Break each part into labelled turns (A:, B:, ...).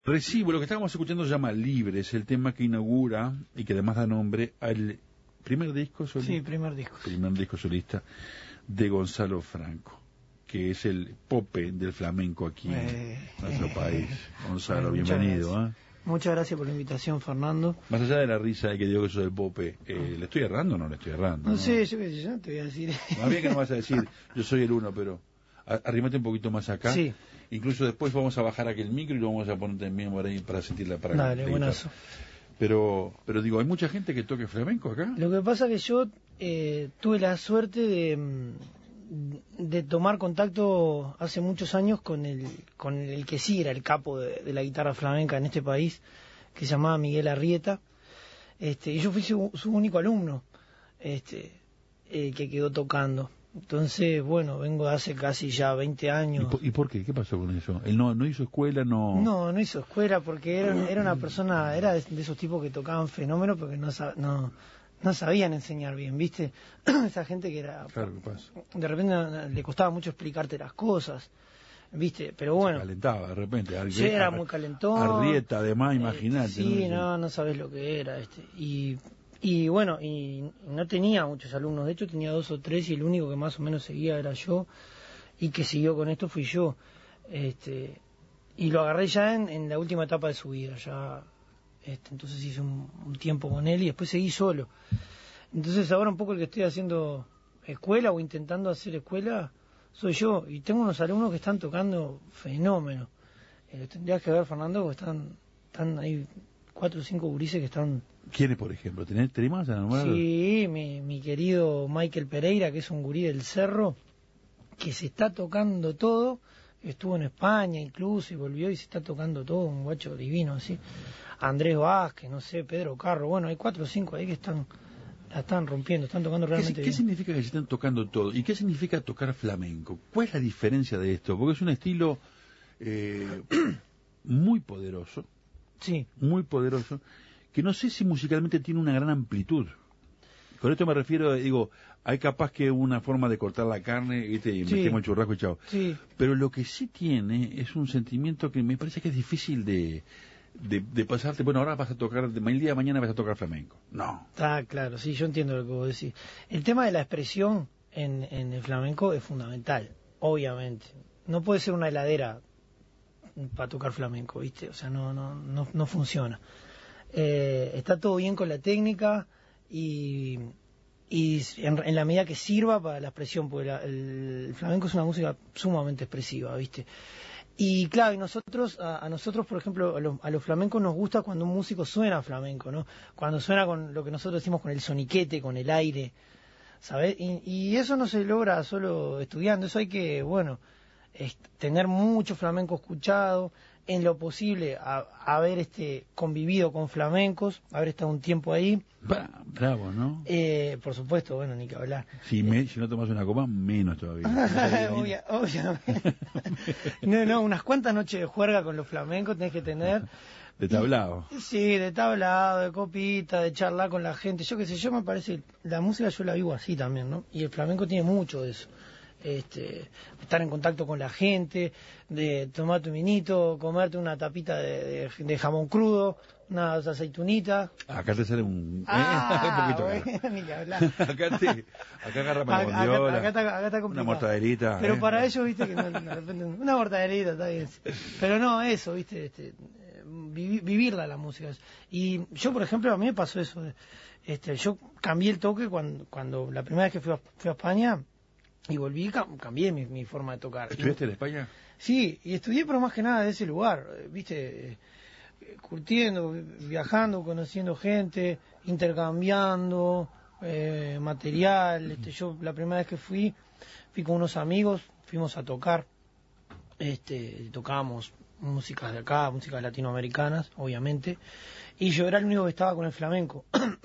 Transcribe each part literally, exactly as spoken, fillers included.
A: Recibo, lo que estábamos escuchando se llama Libre, es el tema que inaugura y que además da nombre al primer disco solista.
B: Sí, primer disco.
A: Primer disco solista de Gonzalo Franco, que es el pope del flamenco aquí eh, en nuestro eh, país. Gonzalo, bueno, bienvenido.
B: Muchas, ¿eh? muchas gracias por la invitación, Fernando.
A: Más allá de la risa de que digo que soy el pope, eh, ¿le estoy errando o no le estoy errando?
B: No,
A: no?
B: sé, yo, yo no te voy a decir.
A: Más bien que no vas a decir, yo soy el uno, pero arrímate un poquito más acá.
B: Sí.
A: Incluso después vamos a bajar aquel micro y lo vamos a poner también por ahí para sentirla para
B: Dale, buenazo.
A: Pero, pero digo, ¿hay mucha gente que toque flamenco acá?
B: Lo que pasa es que yo eh, tuve la suerte de, de tomar contacto hace muchos años con el, con el que sí era el capo de, de la guitarra flamenca en este país, que se llamaba Miguel Arrieta, este, y yo fui su, su único alumno, este, eh, que quedó tocando. Entonces, bueno, vengo de hace casi ya veinte años.
A: ¿Y por, ¿Y por qué? ¿Qué pasó con eso? ¿Él no, no hizo escuela? No,
B: no, no hizo escuela porque era, era una persona, era de, de esos tipos que tocaban fenómeno porque no, no, no sabían enseñar bien, ¿viste? Esa gente que era...
A: Claro, ¿qué pasa?
B: De repente le costaba mucho explicarte las cosas, ¿viste? Pero bueno...
A: Se calentaba de repente. Ar
B: sí, era muy calentón.
A: Arrieta, además, imagínate.
B: Sí, no, no, no sabes lo que era, este. Y... Y bueno, y no tenía muchos alumnos, de hecho tenía dos o tres y el único que más o menos seguía era yo, y que siguió con esto fui yo. Este, y lo agarré ya en, en la última etapa de su vida, ya este, entonces hice un, un tiempo con él y después seguí solo. Entonces ahora un poco el que estoy haciendo escuela o intentando hacer escuela soy yo, y tengo unos alumnos que están tocando fenómeno. Eh, tendrías que ver, Fernando, porque están, están ahí cuatro o cinco gurises que están...
A: ¿Quiénes, por ejemplo? ¿Tenés, tenés más a nombrar?
B: Sí, mi, mi querido Michael Pereira, que es un gurí del Cerro, que se está tocando todo, estuvo en España incluso y volvió y se está tocando todo, un guacho divino, así. Andrés Vázquez, no sé, Pedro Carro, bueno, hay cuatro o cinco ahí que están, la están rompiendo, están tocando realmente
A: ¿Qué,
B: bien.
A: ¿Qué significa que se están tocando todo? ¿Y qué significa tocar flamenco? ¿Cuál es la diferencia de esto? Porque es un estilo eh, muy poderoso,
B: sí,
A: muy poderoso, que no sé si musicalmente tiene una gran amplitud. Con esto me refiero, digo, hay capaz que una forma de cortar la carne, ¿viste? Y
B: sí,
A: metemos el churrasco y chao.
B: Sí.
A: Pero lo que sí tiene es un sentimiento que me parece que es difícil de, de, de pasarte, bueno, ahora vas a tocar, el día de mañana vas a tocar flamenco. No.
B: Ah, claro, sí, yo entiendo lo que vos decís. El tema de la expresión en, en el flamenco es fundamental, obviamente. No puede ser una heladera para tocar flamenco, ¿viste? O sea, no, no, no, no funciona. Eh, está todo bien con la técnica y, y en, en la medida que sirva para la expresión, porque la, el, el flamenco es una música sumamente expresiva, ¿viste? Y claro, y nosotros, a, a nosotros, por ejemplo, a los, a los flamencos nos gusta cuando un músico suena flamenco, ¿no? Cuando suena con lo que nosotros decimos con el soniquete, con el aire, ¿sabes? Y, y eso no se logra solo estudiando, eso hay que, bueno, es tener mucho flamenco escuchado, en lo posible a, haber este convivido con flamencos, haber estado un tiempo ahí.
A: Bravo, ¿no?
B: Eh, por supuesto, bueno, ni que hablar.
A: Si, me, si no tomas una copa, menos todavía.
B: Obvia, obviamente. No, no, unas cuantas noches de juerga con los flamencos tenés que tener.
A: De tablado.
B: Y, sí, de tablado, de copita, de charlar con la gente. Yo qué sé, yo me parece, la música yo la vivo así también, ¿no? Y el flamenco tiene mucho de eso. Este, estar en contacto con la gente, de tomar tu vinito, comerte una tapita de, de, de jamón crudo, unas aceitunitas.
A: Acá te sale un,
B: ah,
A: un poquito
B: bueno, ni que hablar.
A: acá te, acá agarra para
B: acá,
A: la bondiola,
B: acá, acá, acá está complicado.
A: Una mortadelita.
B: Pero
A: ¿eh?
B: para ellos, viste, que no, de repente, una mortadelita está bien. Pero no, eso, viste, este, vivi, vivirla la música. Y yo, por ejemplo, a mí me pasó eso. Este, yo cambié el toque cuando, cuando la primera vez que fui a, fui a España. Y volví, cambié mi, mi forma de tocar.
A: ¿Estudiaste en España?
B: Sí, y estudié pero más que nada de ese lugar, viste, curtiendo, viajando, conociendo gente, intercambiando eh, material. Este, yo la primera vez que fui, fui con unos amigos, fuimos a tocar, este, tocábamos músicas de acá, músicas latinoamericanas, obviamente, y yo era el único que estaba con el flamenco.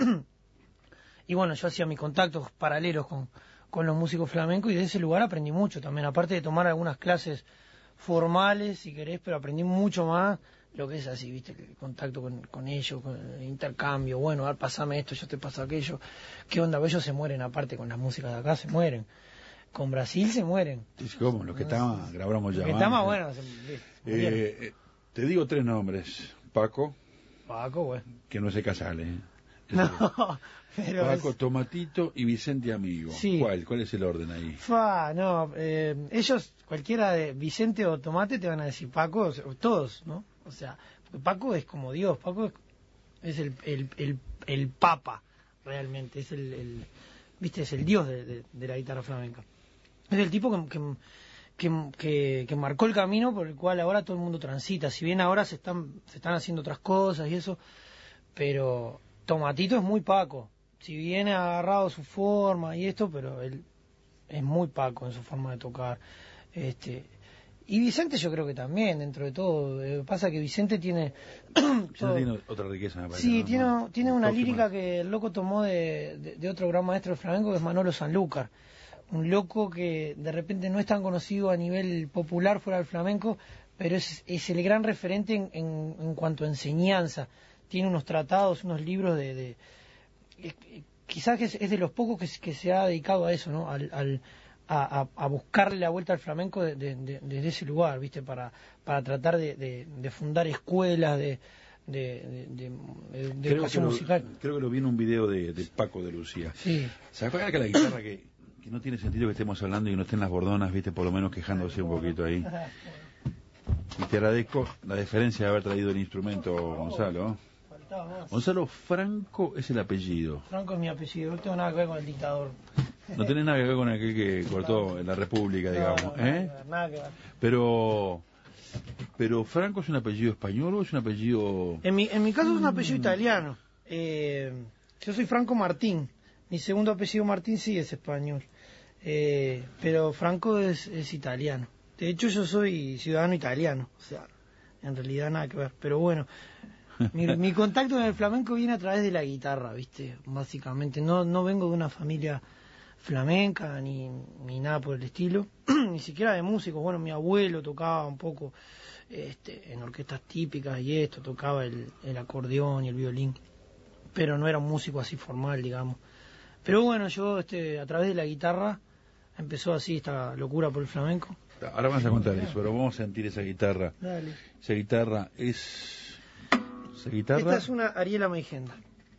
B: Y bueno, yo hacía mis contactos paralelos con con los músicos flamencos y de ese lugar aprendí mucho también, aparte de tomar algunas clases formales, si querés, pero aprendí mucho más lo que es así, viste, el contacto con, con ellos, con el intercambio, bueno, a ver, pasame esto, yo te paso aquello, qué onda, ellos se mueren aparte con las músicas de acá, se mueren, con Brasil se mueren.
A: ¿Cómo? Los que estaban, grabamos ya.
B: Los que estaban, bueno, se,
A: eh, Te digo tres nombres. Paco.
B: Paco, güey.
A: Que no se Casale. ¿eh?
B: No, pero
A: Paco,
B: es...
A: Tomatito y Vicente Amigo.
B: Sí.
A: ¿Cuál? ¿Cuál es el orden ahí?
B: Fa, no, eh, ellos, cualquiera de Vicente o Tomate te van a decir Paco, o sea, todos, ¿no? O sea, Paco es como Dios, Paco es, es el, el, el, el papa, realmente, es el, el viste, es el Dios de, de, de la guitarra flamenca. Es el tipo que, que, que, que, que marcó el camino por el cual ahora todo el mundo transita, si bien ahora se están, se están haciendo otras cosas y eso, pero Tomatito es muy Paco, si bien ha agarrado su forma y esto, pero él es muy Paco en su forma de tocar. Este, y Vicente yo creo que también, dentro de todo. Eh, pasa que Vicente tiene...
A: Vicente tiene otra riqueza, me parece.
B: Sí,
A: ¿no?
B: tiene,
A: No,
B: tiene
A: un
B: una
A: toque
B: lírica
A: más.
B: que el loco tomó de, de, de otro gran maestro de flamenco, que es Manolo Sanlúcar. Un loco que de repente no es tan conocido a nivel popular fuera del flamenco, pero es, es el gran referente en, en, en cuanto a enseñanza. Tiene unos tratados, unos libros de... de eh, quizás es, es de los pocos que, que se ha dedicado a eso, ¿no? Al, al, a, a buscarle la vuelta al flamenco de, de, de, desde ese lugar, ¿viste? Para, para tratar de, de, de fundar escuelas de, de, de, de, de educación
A: que lo,
B: musical.
A: Creo que lo vi en un video de, de Paco de Lucía.
B: Sí.
A: ¿Se acuerdan que la guitarra que, que no tiene sentido que estemos hablando y que no estén las bordonas, viste, por lo menos quejándose un poquito ahí? Y te agradezco la deferencia de haber traído el instrumento, Gonzalo. Gonzalo Franco es el apellido.
B: Franco es mi apellido, no tengo nada que ver con el dictador.
A: No tiene nada que ver con aquel que cortó en la República, digamos,
B: no, no,
A: ¿eh?
B: Nada que ver, nada que ver.
A: Pero, pero Franco es un apellido español o es un apellido...
B: En mi, en mi caso es un apellido italiano. Eh, yo soy Franco Martín. Mi segundo apellido Martín sí es español. Eh, pero Franco es, es italiano. De hecho yo soy ciudadano italiano. O sea, en realidad nada que ver. Pero bueno, mi, mi contacto con el flamenco viene a través de la guitarra, ¿viste? Básicamente. No, no vengo de una familia flamenca ni, ni nada por el estilo. Ni siquiera de músicos. Bueno, mi abuelo tocaba un poco este, en orquestas típicas y esto. Tocaba el, el acordeón y el violín. Pero no era un músico así formal, digamos. Pero bueno, yo este, a través de la guitarra empezó así esta locura por el flamenco.
A: Ahora vamos a contar eso, pero vamos a sentir esa guitarra.
B: Dale.
A: Esa guitarra es... Esa guitarra...
B: Esta es una Ariela Meigenda.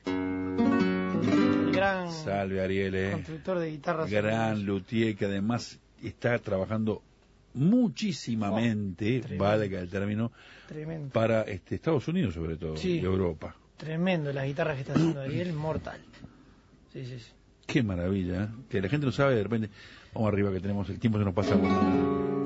B: El gran
A: Salve, Ariel, eh.
B: constructor de guitarras.
A: Gran luthier que además está trabajando muchísimamente,
B: Oh,
A: valga el término,
B: Tremendo.
A: para este, Estados Unidos sobre todo,
B: Sí.
A: y Europa.
B: Tremendo las guitarras que está haciendo Ariel, mortal. Sí, sí, sí.
A: Qué maravilla, ¿eh? Que la gente no sabe, de repente, vamos arriba que tenemos, el tiempo se nos pasa volando.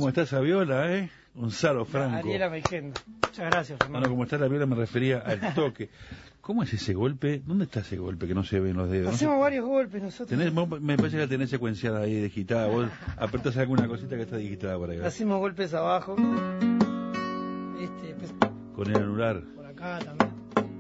A: ¿Cómo está esa viola, eh? Gonzalo Franco.
B: Ariela Meijendo. Muchas gracias, Fernando.
A: Bueno, como está la viola me refería al toque. ¿Cómo es ese golpe? ¿Dónde está ese golpe que no se ven los dedos?
B: Hacemos
A: ¿No se...
B: varios golpes nosotros.
A: ¿Tenés, me parece que la tenés secuenciada ahí, digitada. Vos apretás alguna cosita que está digitada por ahí.
B: Hacemos golpes abajo. Este, pues,
A: con el anular.
B: Por acá también.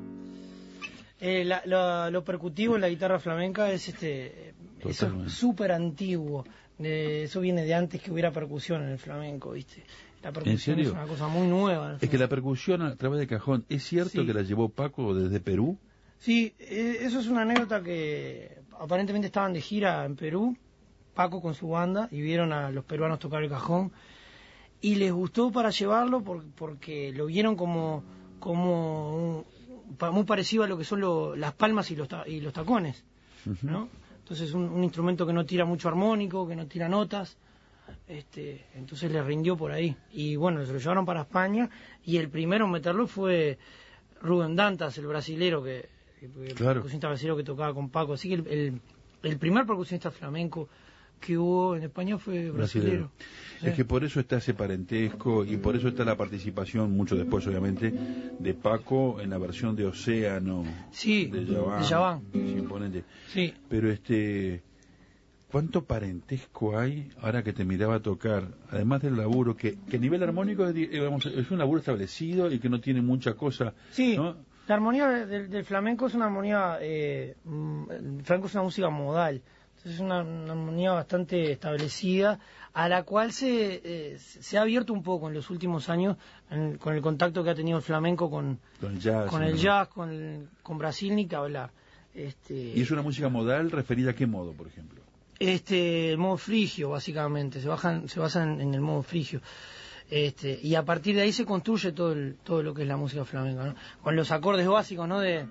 B: Eh, la, lo, lo percutivo en la guitarra flamenca es este, eso es súper antiguo. De, eso viene de antes que hubiera percusión en el flamenco, ¿viste? La percusión
A: ¿En serio?
B: es una cosa muy nueva.
A: Es que la percusión a través de cajón, ¿es cierto
B: sí.
A: que la llevó Paco desde Perú?
B: Sí, eh, eso es una anécdota que aparentemente estaban de gira en Perú, Paco con su banda, y vieron a los peruanos tocar el cajón, y les gustó para llevarlo por, porque lo vieron como, como un, muy parecido a lo que son lo, las palmas y los, ta, y los tacones, uh-huh. ¿no? Entonces un, un instrumento que no tira mucho armónico, que no tira notas, este, entonces le rindió por ahí. Y bueno, se lo llevaron para España, y el primero en meterlo fue Rubén Dantas, el brasilero, que, que el claro. percusionista brasilero que tocaba con Paco. Así que el, el, el primer percusionista flamenco que hubo en España fue brasilero.
A: ¿Sí? Es que por eso está ese parentesco y por eso está la participación, mucho después obviamente, de Paco en la versión de Océano.
B: Sí,
A: de Yaván.
B: De Yaván.
A: Imponente.
B: Sí.
A: Pero este, ¿cuánto parentesco hay ahora que te miraba tocar? Además del laburo, que, que a nivel armónico es, digamos, es un laburo establecido y que no tiene mucha cosa.
B: Sí.
A: ¿no?
B: La armonía del, del flamenco es una armonía, eh, el flamenco es una música modal. Es una, una armonía bastante establecida, a la cual se, eh, se ha abierto un poco en los últimos años en, con el contacto que ha tenido el flamenco con,
A: con el jazz,
B: con,
A: ¿no?
B: el jazz, con, el, con Brasil, ni que hablar. Este,
A: ¿Y es una música modal referida a qué modo, por ejemplo?
B: Este, el modo frigio, básicamente, se, bajan, se basa en, en el modo frigio. Este, y a partir de ahí se construye todo, el, todo lo que es la música flamenca, ¿no? Con los acordes básicos, ¿no? De...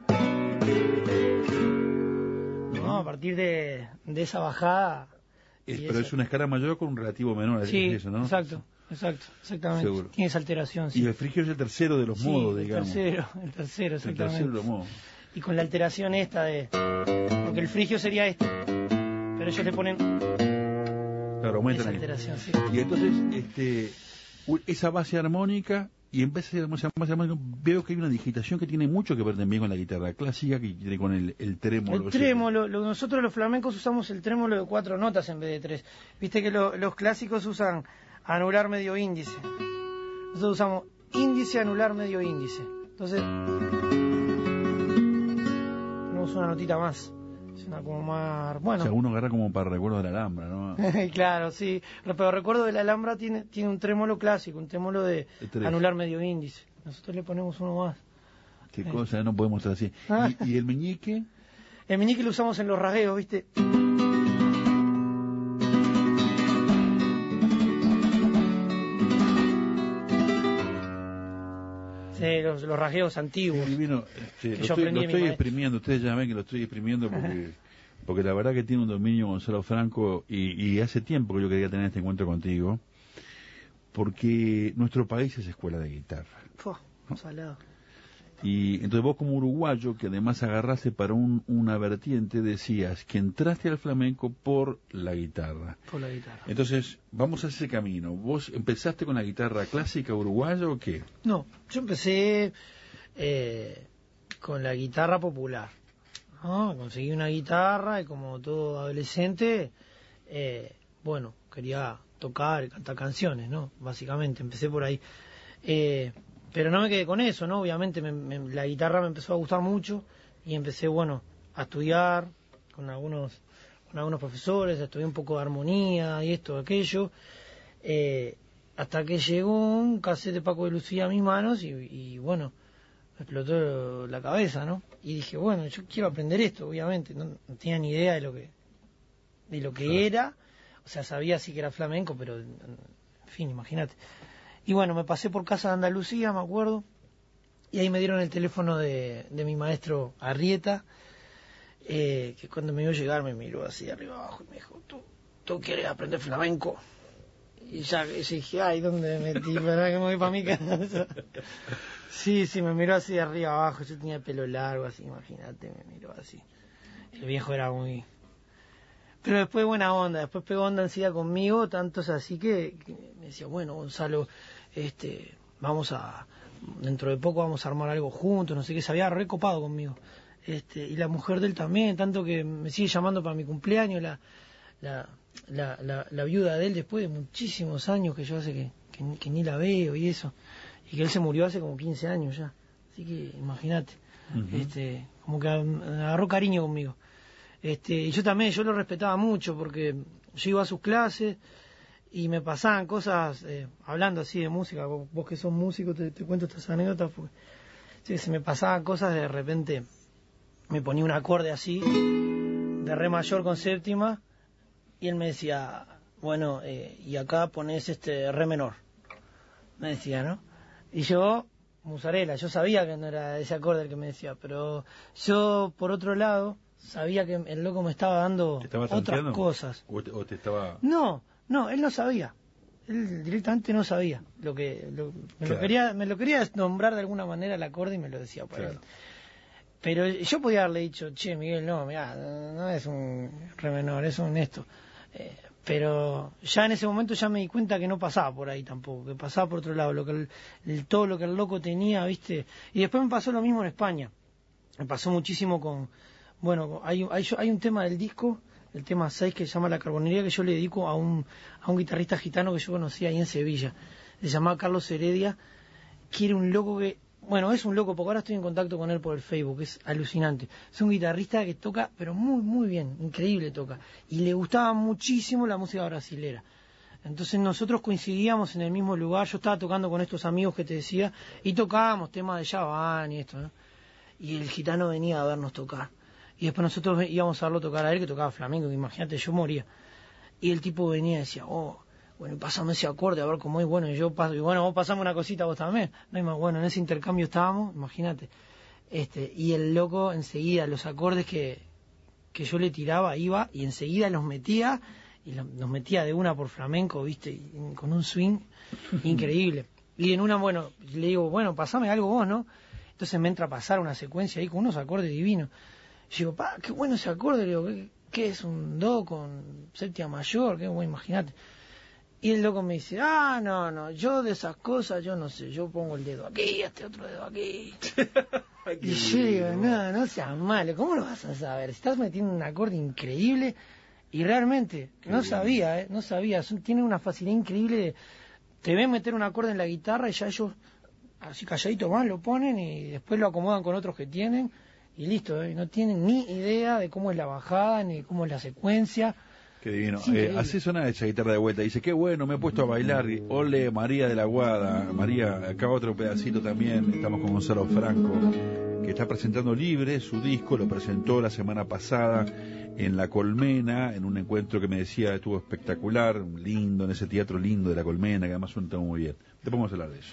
B: No, a partir de, de esa bajada.
A: Es, pero eso. Es una escala mayor con un relativo menor.
B: Sí,
A: eso, ¿no?
B: exacto, exacto, exactamente. Seguro. Tiene esa alteración. Sí.
A: Y el frigio es el tercero de los
B: sí,
A: modos,
B: el
A: digamos.
B: Tercero, el tercero, exactamente.
A: El tercero de los modos.
B: Y con la alteración esta de... Porque el frigio sería este, pero ellos le ponen...
A: Claro, aumentan
B: esa alteración, sí.
A: Y entonces, este, esa base armónica... Y en vez de veo que hay una digitación que tiene mucho que ver también con la guitarra clásica, que tiene con el, el trémolo.
B: El trémolo, lo, nosotros los flamencos usamos el trémolo de cuatro notas en vez de tres. Viste que lo, los clásicos usan anular medio índice. Nosotros usamos índice, anular medio índice. Entonces, tenemos una notita más. Es una como más... Bueno.
A: O sea, uno agarra como para recuerdo de la Alhambra, ¿no?
B: Claro, sí. Pero recuerdo de la Alhambra tiene, tiene un trémolo clásico, un trémolo de anular medio índice. Nosotros le ponemos uno más.
A: Qué eh. cosa, no podemos estar así. ¿Y, ¿Y el meñique?
B: El meñique lo usamos en los rasgueos, ¿viste? Sí, los, los rasgueos antiguos.
A: Sí, divino. Este, lo estoy, lo estoy exprimiendo, ustedes ya ven que lo estoy exprimiendo porque, porque la verdad que tiene un dominio Gonzalo Franco y, y hace tiempo que yo quería tener este encuentro contigo, porque nuestro país es escuela de guitarra.
B: Fua, salado.
A: Y entonces vos como uruguayo, que además agarraste para un, una vertiente, decías que entraste al flamenco por la guitarra.
B: Por la guitarra.
A: Entonces, vamos a ese camino. ¿Vos empezaste con la guitarra clásica uruguaya o qué?
B: No, yo empecé eh, con la guitarra popular. ¿no? Conseguí una guitarra y como todo adolescente, eh, bueno, quería tocar y cantar canciones, ¿no? Básicamente, empecé por ahí. Eh, Pero no me quedé con eso, ¿no? Obviamente me, me, la guitarra me empezó a gustar mucho y empecé, bueno, a estudiar con algunos con algunos profesores, a estudiar un poco de armonía y esto, aquello, eh, hasta que llegó un cassette de Paco de Lucía a mis manos y, y, bueno, me explotó la cabeza, ¿no? Y dije, bueno, yo quiero aprender esto, obviamente, no, no tenía ni idea de lo que de lo que claro. era, o sea, sabía sí que era flamenco, pero, en fin, imagínate. Y bueno, me pasé por casa de Andalucía, me acuerdo, y ahí me dieron el teléfono de, de mi maestro Arrieta, eh, que cuando me vio llegar me miró así de arriba abajo y me dijo, ¿tú, tú quieres aprender flamenco? Y ya y dije, ay, ¿dónde me metí? ¿Verdad que me voy para mi casa? Sí, sí, me miró así de arriba abajo, yo tenía el pelo largo, así, imagínate, me miró así. El viejo era muy... Pero después buena onda, después pegó onda enseguida conmigo, tanto es así que, que me decía, bueno, Gonzalo, este, vamos a, dentro de poco vamos a armar algo juntos, no sé qué, se había recopado conmigo. Este, y la mujer de él también, tanto que me sigue llamando para mi cumpleaños, la, la, la, la, la viuda de él después de muchísimos años que yo hace que, que, que ni la veo y eso, y que él se murió hace como quince años ya, así que imagínate, uh-huh. este, como que agarró cariño conmigo. Este, y yo también, yo lo respetaba mucho porque yo iba a sus clases y me pasaban cosas, eh, hablando así de música, vos, vos que sos músico te, te cuento estas anécdotas, porque sí, se me pasaban cosas, de repente me ponía un acorde así, de re mayor con séptima, y él me decía, bueno, eh, y acá pones este re menor, me decía, ¿no? Y yo, musarela, yo sabía que no era ese acorde el que me decía, pero yo, por otro lado, sabía que el loco me estaba dando
A: estaba
B: otras cosas.
A: ¿O te, o te estaba...?
B: No, no, él no sabía. Él directamente no sabía. Lo que lo, me, claro. lo quería, me lo quería nombrar de alguna manera el acorde y me lo decía por claro. él. Pero yo podía haberle dicho, che, Miguel, no, mirá, no, no es un re menor, es un esto. Eh, pero ya en ese momento ya me di cuenta que no pasaba por ahí tampoco, que pasaba por otro lado, lo que el, el, todo lo que el loco tenía, ¿viste? Y después me pasó lo mismo en España. Me pasó muchísimo con... Bueno, hay, hay, hay un tema del disco, el tema seis, que se llama La Carbonería, que yo le dedico a un, a un guitarrista gitano que yo conocí ahí en Sevilla. Se llamaba Carlos Heredia, que era un loco que... Bueno, es un loco, porque ahora estoy en contacto con él por el Facebook, es alucinante. Es un guitarrista que toca, pero muy, muy bien, increíble toca. Y le gustaba muchísimo la música brasilera. Entonces nosotros coincidíamos en el mismo lugar, yo estaba tocando con estos amigos que te decía, y tocábamos temas de Yaván y esto, ¿no? Y el gitano venía a vernos tocar. Y después nosotros íbamos a verlo tocar a él, que tocaba flamenco, que imagínate, yo moría. Y el tipo venía y decía, oh, bueno, pásame ese acorde, a ver cómo es, bueno, y yo paso, y bueno, vos pasame una cosita vos también. No hay más, bueno, en ese intercambio estábamos, imagínate. Este, y el loco enseguida, los acordes que, que yo le tiraba, iba, y enseguida los metía, y los, los metía de una por flamenco, viste, y, y, con un swing increíble. Y en una, bueno, le digo, bueno, pasame algo vos, ¿no? Entonces me entra a pasar una secuencia ahí con unos acordes divinos. Y digo, pa, qué bueno ese acorde, le digo, ¿qué, qué es un do con séptima mayor? Qué bueno, imagínate. Y el loco me dice, ah, no, no, yo de esas cosas, yo no sé, yo pongo el dedo aquí, este otro dedo aquí. Y yo digo, no, no seas malo, ¿cómo lo vas a saber? Estás metiendo un acorde increíble y realmente, qué no bien. sabía, ¿eh? No sabía, tiene una facilidad increíble de, te ven meter un acorde en la guitarra y ya ellos, así calladito van, lo ponen y después lo acomodan con otros que tienen y listo, ¿eh? No tienen ni idea de cómo es la bajada, ni cómo es la secuencia.
A: Qué divino. Eh, así suena esa guitarra de vuelta. Dice, qué bueno, me he puesto a bailar. Ole, María de la Guada. María, acá otro pedacito también. Estamos con Gonzalo Franco, que está presentando Libre, su disco. Lo presentó la semana pasada en La Colmena, en un encuentro que me decía estuvo espectacular, lindo, en ese teatro lindo de La Colmena, que además suena muy bien. Después vamos a hablar de eso.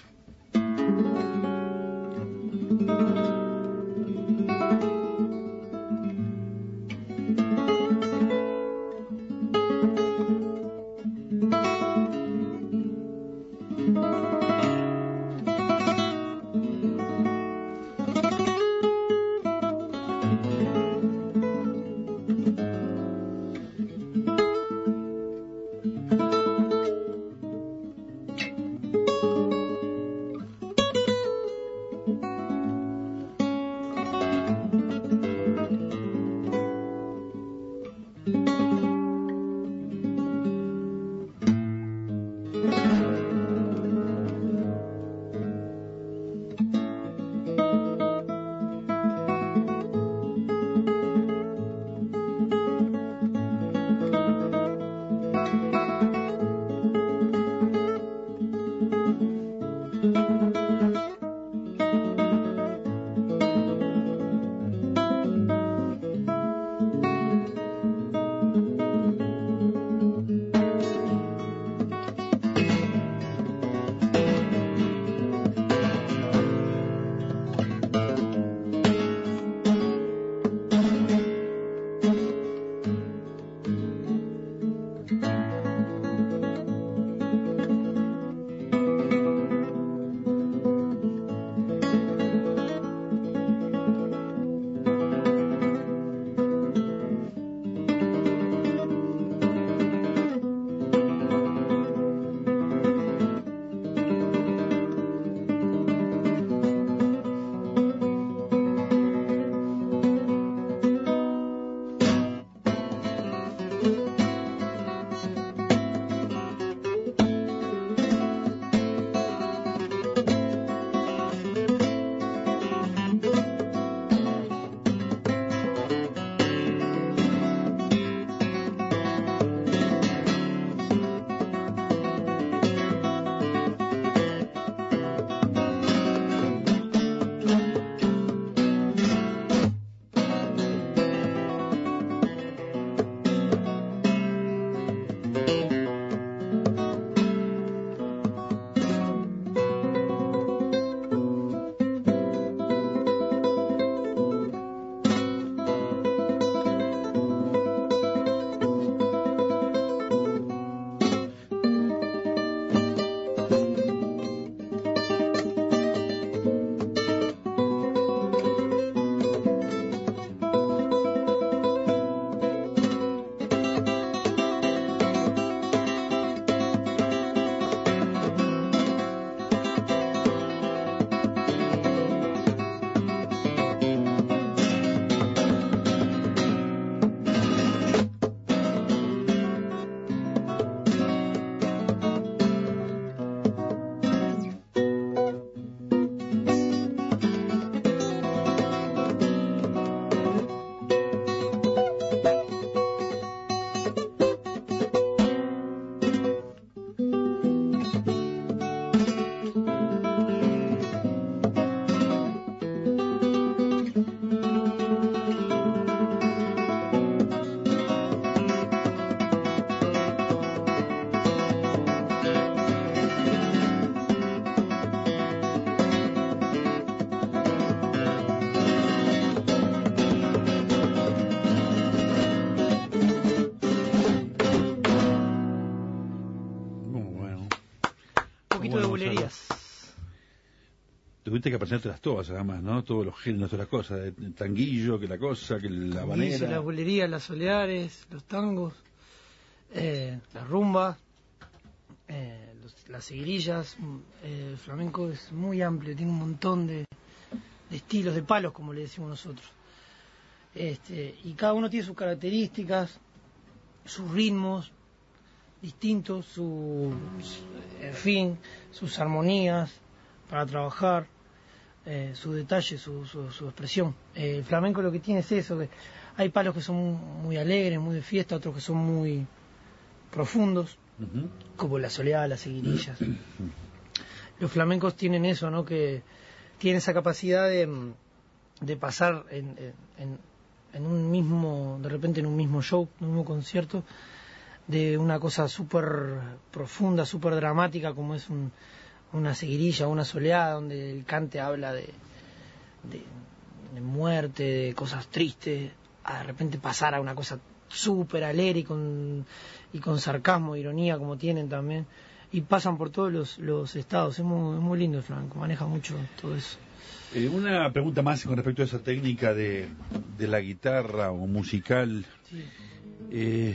A: tuviste que aprendértelas todas, además, ¿no? Todos los géneros, todas las cosas, el tanguillo, que la cosa, que la habanera.
B: Las bolerías, las soleares, los tangos, eh, la rumba, eh, los, las seguirillas. Eh, el flamenco es muy amplio, tiene un montón de, de estilos, de palos, como le decimos nosotros. Este, y cada uno tiene sus características, sus ritmos distintos, su, su, en fin, sus armonías para trabajar, eh, sus detalles, su, su, su expresión. Eh, el flamenco lo que tiene es eso, que hay palos que son muy alegres, muy de fiesta, otros que son muy profundos, uh-huh. como la soleada, las seguirillas. Los flamencos tienen eso, ¿no? Que tienen esa capacidad de, de pasar en, en, en un mismo, de repente en un mismo show, en un mismo concierto, de una cosa súper profunda, súper dramática, como es un, una seguirilla, una soleada, donde el cante habla de, de, de muerte, de cosas tristes, a de repente pasar a una cosa súper alegre y con, y con sarcasmo, ironía, como tienen también, y pasan por todos los, los estados. Es muy, es muy lindo el flamenco, maneja mucho todo eso.
A: Eh, una pregunta más con respecto a esa técnica de, de la guitarra o musical. Sí. Eh,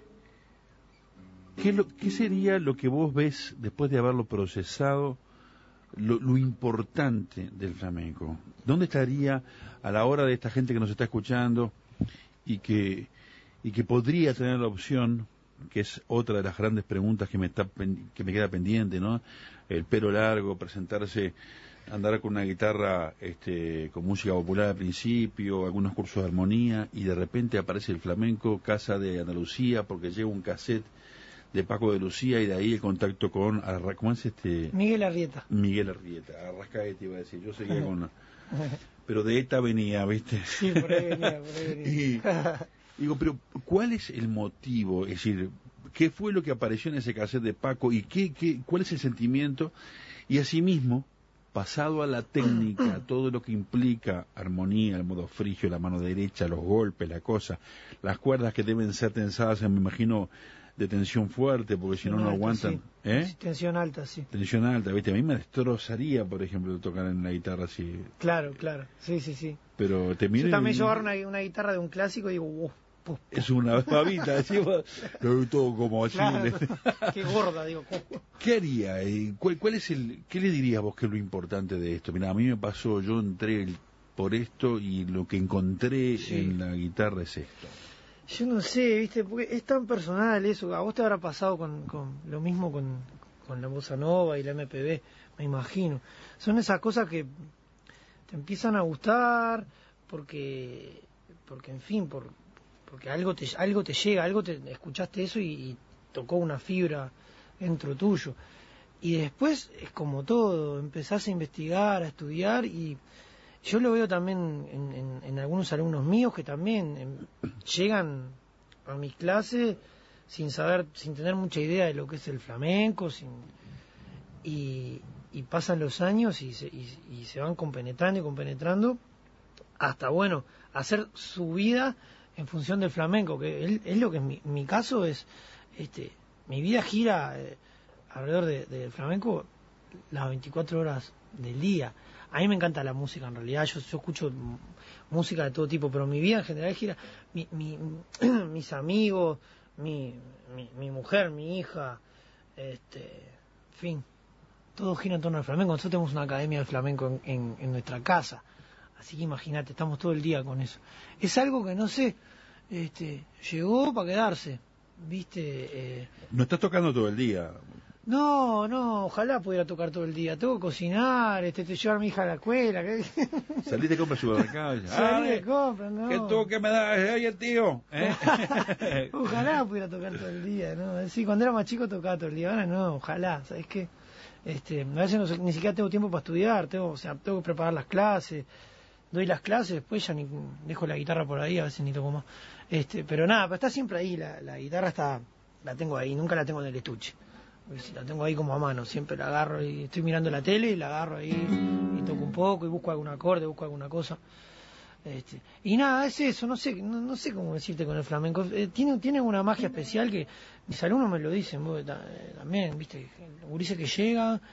A: ¿qué, lo, ¿Qué sería lo que vos ves, después de haberlo procesado, lo, lo importante del flamenco? ¿Dónde estaría a la hora de esta gente que nos está escuchando y que, y que podría tener la opción, que es otra de las grandes preguntas que me, está, que me queda pendiente, ¿no? El pelo largo, presentarse, andar con una guitarra este, con música popular al principio, algunos cursos de armonía, y de repente aparece el flamenco, Casa de Andalucía, porque llega un cassette de Paco de Lucía, y de ahí el contacto con, ¿cómo es este?
B: Miguel Arrieta.
A: Miguel Arrieta, Arrascaete iba a decir, yo seguía con... Pero de ETA venía, ¿viste?
B: Sí, por ahí venía, por ahí venía.
A: y, digo, pero ¿cuál es el motivo? Es decir, ¿qué fue lo que apareció en ese cassette de Paco y qué, qué, cuál es el sentimiento? Y asimismo, pasado a la técnica, todo lo que implica armonía, el modo frigio, la mano derecha, los golpes, la cosa, las cuerdas que deben ser tensadas, me imagino, de tensión fuerte, porque si no, no aguantan.
B: Sí.
A: ¿Eh?
B: Tensión alta, sí.
A: Tensión alta, ¿viste? A mí me destrozaría, por ejemplo, tocar en la guitarra así.
B: Claro, claro, sí, sí, sí.
A: Pero te miro.
B: Yo también
A: y...
B: yo agarro una, una guitarra de un clásico y digo, wow. Puf, puf.
A: Es una babita, decimos, todo como así.
B: Claro, qué gorda, digo.
A: ¿Qué haría? ¿Cuál, ¿Cuál es el, qué le dirías vos que es lo importante de esto? Mira, a mí me pasó, yo entré el, por esto y lo que encontré sí. en la guitarra es esto.
B: Yo no sé, viste, porque es tan personal eso. A vos te habrá pasado con, con lo mismo con, con la bossa nova y la M P B, me imagino. Son esas cosas que te empiezan a gustar porque, porque en fin, por porque algo te algo te llega, algo te escuchaste eso y, y tocó una fibra dentro tuyo. Y después es como todo, empezás a investigar, a estudiar, y yo lo veo también en, en, en algunos alumnos míos que también en, llegan a mis clases sin saber, sin tener mucha idea de lo que es el flamenco, sin, y, y pasan los años y se, y, y se van compenetrando y compenetrando hasta, bueno, hacer su vida en función del flamenco, que es, es lo que en mi, mi caso es, este, mi vida gira eh, alrededor del de flamenco las veinticuatro horas del día. A mí me encanta la música, en realidad, yo, yo escucho música de todo tipo, pero mi vida en general gira, mi, mi, mis amigos, mi, mi, mi mujer, mi hija, este, en fin, todo gira en torno al flamenco. Nosotros tenemos una academia de flamenco en, en, en nuestra casa. Así que imagínate, estamos todo el día con eso. Es algo que no sé, este, llegó para quedarse, ¿viste? Eh...
A: ¿No estás tocando todo el día?
B: No, no, ojalá pudiera tocar todo el día. Tengo que cocinar, este, te llevar a mi hija a la escuela. ¿Qué?
A: Salí de compra al supermercado.
B: Salí de compra, no.
A: ¿Qué toque me da? Oye, el tío. ¿Eh?
B: Ojalá pudiera tocar todo el día, ¿no? Sí, cuando era más chico tocaba todo el día, ahora no, ojalá, ¿sabes qué? Este, a veces no, ni siquiera tengo tiempo para estudiar, tengo, o sea, tengo que preparar las clases. Doy las clases, después ya ni dejo la guitarra por ahí, a veces ni toco más. Este, pero nada, pero está siempre ahí, la, la guitarra está, la tengo ahí, nunca la tengo en el estuche. Porque la tengo ahí como a mano, siempre la agarro y estoy mirando la tele y la agarro ahí y toco un poco y busco algún acorde, busco alguna cosa. Este, y nada, es eso, no sé, no, no sé cómo decirte con el flamenco. Eh, tiene, tiene una magia especial que mis alumnos me lo dicen, vos, también, viste, gurises que llegan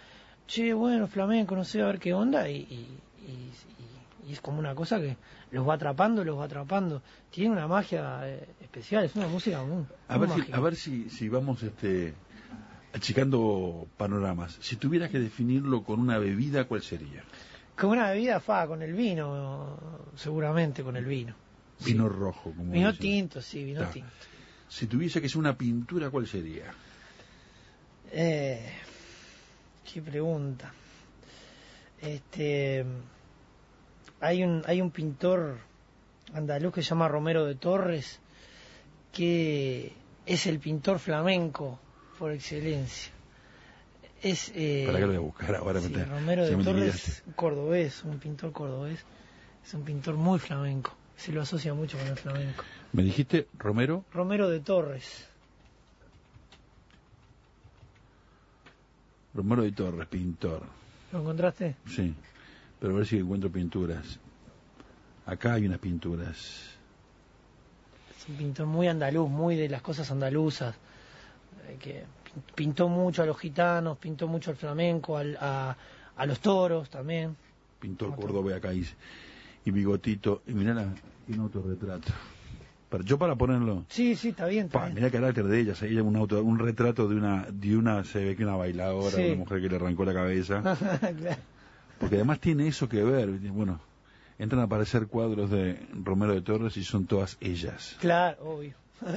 B: che, bueno, flamenco, no sé, a ver qué onda, y, y, y, y es como una cosa que los va atrapando, los va atrapando. Tiene una magia eh, especial, es una música muy,
A: A
B: muy
A: ver, si,
B: mágica.
A: a ver si, si vamos este, achicando panoramas. Si tuvieras que definirlo con una bebida, ¿cuál sería?
B: Con una bebida, fa, con el vino, seguramente con el vino.
A: Vino
B: Sí.
A: rojo, como
B: Vino
A: dicen.
B: tinto, sí, vino
A: Ta.
B: tinto.
A: Si tuviese que ser una pintura, ¿cuál sería?
B: Eh, qué pregunta. Este, hay un hay un pintor andaluz que se llama Romero de Torres, que es el pintor flamenco por excelencia. Es eh,
A: ¿Para qué lo voy a buscar ahora?
B: sí,
A: me-
B: Romero
A: se
B: de
A: me
B: Torres,
A: liquidaste.
B: cordobés, un pintor cordobés. Es un pintor muy flamenco. Se lo asocia mucho con el flamenco.
A: ¿Me dijiste Romero?
B: Romero de Torres.
A: Romero de Torres, pintor.
B: ¿Lo encontraste?
A: Sí, pero a ver si encuentro pinturas. Acá hay unas pinturas.
B: Es un pintor muy andaluz, muy de las cosas andaluzas, eh, que pintó mucho a los gitanos, pintó mucho al flamenco, al, a, a los toros también.
A: Pintor
B: Otro.
A: cordobés acá dice. Y bigotito. Y mirá la, y un autorretrato. Para, yo para ponerlo.
B: Sí, sí, está bien. Está
A: Pa,
B: bien.
A: mirá el carácter de ella. Ella un auto, un retrato de una, de una, se ve que una bailadora,
B: Sí.
A: una mujer que le arrancó la cabeza.
B: Claro.
A: Porque además tiene eso que ver. Bueno, entran a aparecer cuadros de Romero de Torres y son todas ellas.
B: Claro, obvio.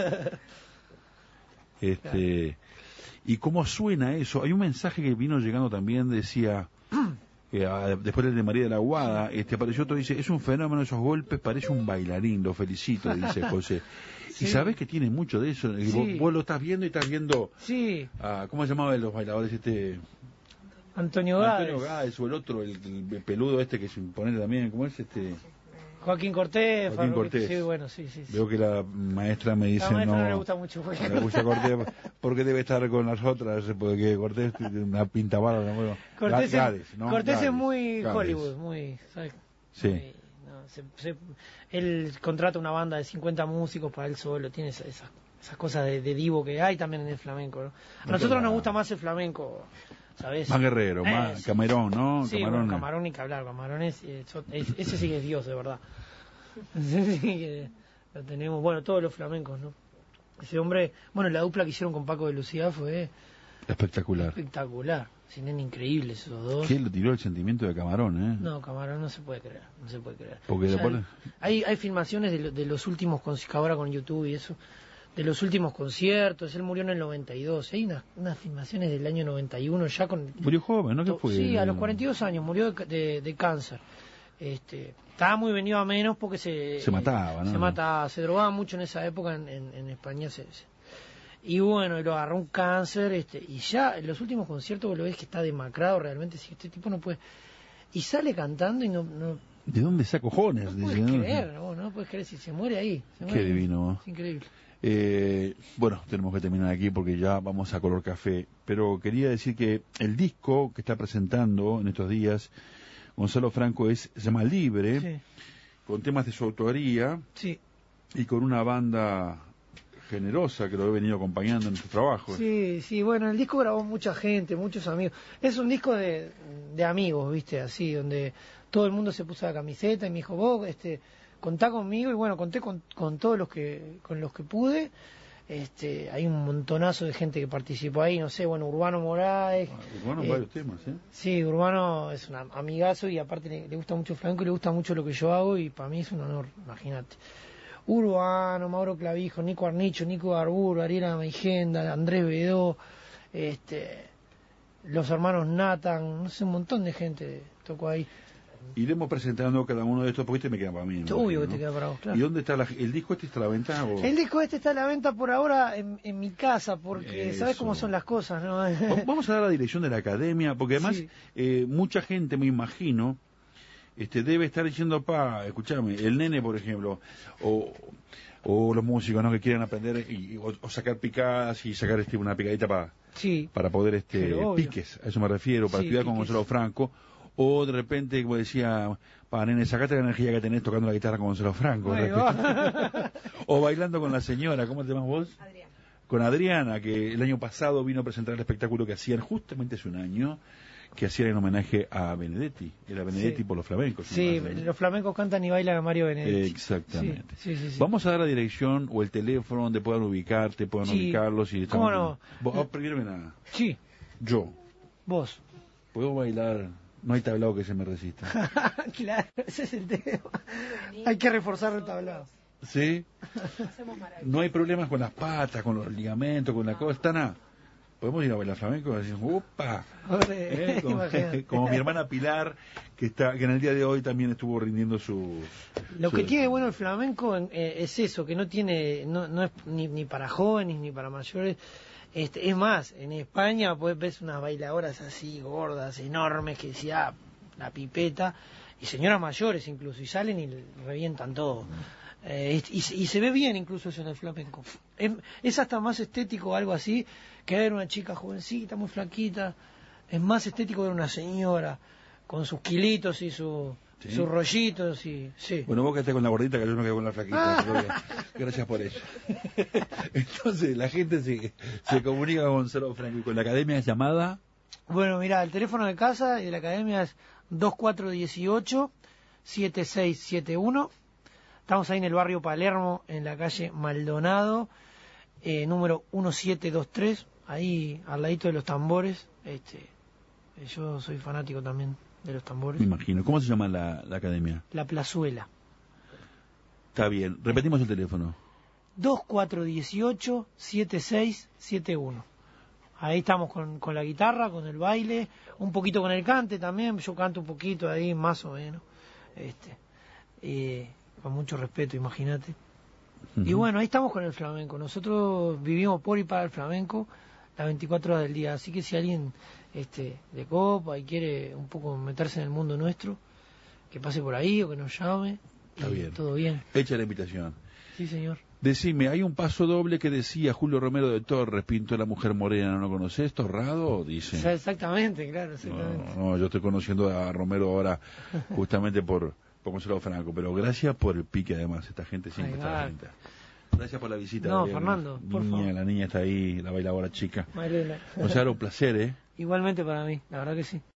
A: Este, y cómo suena eso. Hay un mensaje que vino llegando también, decía, eh, a- después del de María de la Guada, este, apareció otro, dice, es un fenómeno esos golpes, parece un bailarín, lo felicito, dice José.
B: Sí.
A: Y sabés que tiene mucho de eso. Y
B: Sí.
A: vos, vos lo estás viendo y estás viendo,
B: Sí,
A: a, ¿cómo se llamaba de los bailadores este?
B: Antonio Gades,
A: Antonio Gáez o el otro, el, el peludo este que se impone también, ¿cómo es este?
B: Joaquín Cortés,
A: Joaquín
B: Farruko,
A: Cortés.
B: sí, bueno, sí, sí. sí.
A: Veo que la maestra me dice
B: A la maestra
A: no.
B: no le gusta mucho.
A: No le gusta Cortés porque debe estar con las otras, porque Cortés tiene una pinta bárbara. Bueno,
B: Cortés,
A: Ga-
B: es,
A: Gades, ¿no?
B: Cortés
A: Gades,
B: es muy
A: Gades.
B: Hollywood, muy... ¿sabes?
A: Sí.
B: Muy- no, se- se- él contrata una banda de cincuenta músicos para él solo, tiene esa- esas, esas cosas de, de divo que hay también en el flamenco, ¿no? A nosotros
A: claro.
B: nos gusta más el flamenco, ¿sabes?
A: Más guerrero, más
B: Eh, sí.
A: Camarón, ¿no?
B: Sí,
A: Camarón.
B: bueno, Camarón ni que hablar, Camarón es, eh, so- es- ese sí que es Dios, de verdad. Ese sí que lo tenemos, bueno, todos los flamencos, ¿no? Ese hombre, bueno, la dupla que hicieron con Paco de Lucía fue
A: Espectacular.
B: espectacular, sin increíbles esos dos.
A: ¿Quién lo tiró el sentimiento de Camarón, eh?
B: No, Camarón no se puede creer, no se puede creer.
A: Porque
B: O sea,
A: después-
B: hay, hay filmaciones de, lo- de los últimos, conci- que ahora con YouTube y eso, de los últimos conciertos, él murió en el noventa y dos, hay unas, unas filmaciones del año noventa y uno ya con...
A: Murió joven, ¿no? ¿Qué fue?
B: Sí, a los cuarenta y dos años, murió de, de- de cáncer. Este, estaba muy venido a menos porque se...
A: Se mataba, ¿no?
B: Se mataba, se drogaba mucho en esa época en, en- en España. Se, se- y bueno, y lo agarró un cáncer, este, y ya en los últimos conciertos vos lo ves que está demacrado realmente, si este tipo no puede... Y sale cantando y no... no
A: ¿De dónde saca cojones?
B: no
A: Dice,
B: puedes
A: ¿no?
B: creer, no, no puedes creer si se muere ahí. se
A: Qué
B: muere ahí.
A: divino.
B: Es increíble.
A: Eh, bueno, tenemos que terminar aquí porque ya vamos a color café. Pero quería decir que el disco que está presentando en estos días Gonzalo Franco es, se llama Libre,
B: Sí,
A: con temas de su autoría
B: sí.
A: y con una banda generosa que lo he venido acompañando en sus trabajos.
B: Sí, sí, bueno, el disco grabó mucha gente, muchos amigos. Es un disco de, de amigos, ¿viste? Así, donde todo el mundo se puso la camiseta y me dijo, vos, este, contá conmigo. Y bueno, conté con, con todos los que, con los que pude. Este, hay un montonazo de gente que participó ahí, no sé, bueno, Urbano Moraes.
A: Ah, bueno,
B: eh,
A: varios temas, ¿eh?
B: Sí, Urbano es un amigazo y aparte le, le gusta mucho el flamenco y le gusta mucho lo que yo hago y para mí es un honor, imagínate. Urbano, Mauro Clavijo, Nico Arnicho, Nico Garburo, Ariela Meigenda, Andrés Bedó, este, los hermanos Nathan, no sé, un montón de gente tocó ahí.
A: Iremos presentando cada uno de estos porque este me queda para mí. me
B: Obvio que
A: imagino,
B: te
A: ¿no?
B: queda para vos, claro.
A: ¿Y dónde está la- el disco este? ¿Está a la venta? O...
B: El disco este está a la venta por ahora en, en mi casa porque
A: Eso.
B: sabes cómo son las cosas, ¿no?
A: Va- Vamos a dar la dirección de la academia, porque además
B: Sí.
A: eh, mucha gente, me imagino, este debe estar diciendo, pa, escúchame, el nene, por ejemplo, o, o los músicos, ¿no? Que quieren aprender y, o, o sacar picadas y sacar este, una picadita para
B: Sí,
A: para poder este
B: Pero obvio.
A: piques, a eso me refiero, para
B: Sí,
A: estudiar con
B: piques.
A: Gonzalo Franco, o de repente, como decía, pa, nene, sacate la energía que tenés tocando la guitarra con Gonzalo Franco, de
B: Ahí
A: repente.
B: va.
A: O bailando con la señora, ¿cómo te llamas vos? Con Adriana, que el año pasado vino a presentar el espectáculo que hacían justamente hace un año, que hacían en homenaje a Benedetti. Era Benedetti
B: Sí.
A: por los flamencos.
B: Sí,
A: ¿no?
B: los flamencos cantan y bailan a Mario Benedetti.
A: Exactamente.
B: Sí, sí, sí, sí.
A: Vamos a dar la dirección o el teléfono donde puedan ubicarte, puedan
B: Sí.
A: ubicarlos. Y
B: ¿Cómo
A: estamos...
B: no?
A: Vos, oh, primero que nada,
B: Sí,
A: yo,
B: vos.
A: ¿puedo bailar? No hay tablado que se me resista.
B: Claro, ese es el tema. Hay que reforzar el tablado.
A: ¿Sí? No hay problemas con las patas, con los ligamentos, con la cosa. ¿Están? ¿Podemos ir a bailar flamenco? Y decimos, ¡opa! ¿Eh? Como, como mi hermana Pilar, que está que en el día de hoy también estuvo rindiendo su...
B: Lo
A: su...
B: que tiene bueno el flamenco eh, es eso, que no tiene, no, no es ni, ni para jóvenes ni para mayores. Este, es más, en España pues ves unas bailadoras así gordas, enormes, que decía la pipeta, y señoras mayores incluso, y salen y revientan todo. Eh, y, y se ve bien incluso eso en el flamenco. Es, es hasta más estético algo así que ver una chica jovencita, muy flaquita. Es más estético ver una señora con sus kilitos y su, ¿sí? sus rollitos. Y, sí.
A: Bueno, vos quedaste con la gordita, que yo me quedé con la flaquita. Ah. Gracias por eso. Entonces, la gente se, se comunica con Gonzalo Franco y con la academia llamada...
B: Bueno, mira, el teléfono de casa y de la academia es dos cuatro uno ocho, siete seis siete uno. Estamos ahí en el barrio Palermo, en la calle Maldonado, eh, número uno siete dos tres, ahí al ladito de los tambores. Este, yo soy fanático también de los tambores.
A: Me imagino. ¿Cómo se llama la, la academia?
B: La Plazuela.
A: Está bien. Repetimos el teléfono.
B: dos cuatro uno ocho, siete seis siete uno. Ahí estamos con, con la guitarra, con el baile, un poquito con el cante también. Yo canto un poquito ahí, más o menos. Este, eh, con mucho respeto, imagínate. Uh-huh. Y bueno, ahí estamos con el flamenco. Nosotros vivimos por y para el flamenco las veinticuatro horas del día. Así que si alguien este, de copa y quiere un poco meterse en el mundo nuestro, que pase por ahí o que nos llame.
A: Está bien.
B: Todo bien.
A: Hecha la invitación.
B: Sí, señor.
A: Decime, hay un paso doble que decía Julio Romero de Torres, pintó la mujer morena, ¿no lo conocés? ¿Torrado? Dice.
B: O sea, exactamente, claro, exactamente.
A: No, no, yo estoy conociendo a Romero ahora justamente por... por Gonzalo Franco, pero gracias por el pique además, esta gente siempre
B: Ay,
A: está atenta. Gracias por la visita.
B: No,
A: de
B: Fernando,
A: niña,
B: por favor.
A: La niña está ahí, la bailadora chica.
B: Marela.
A: Gonzalo, un placer, ¿eh?
B: Igualmente para mí, la verdad que sí.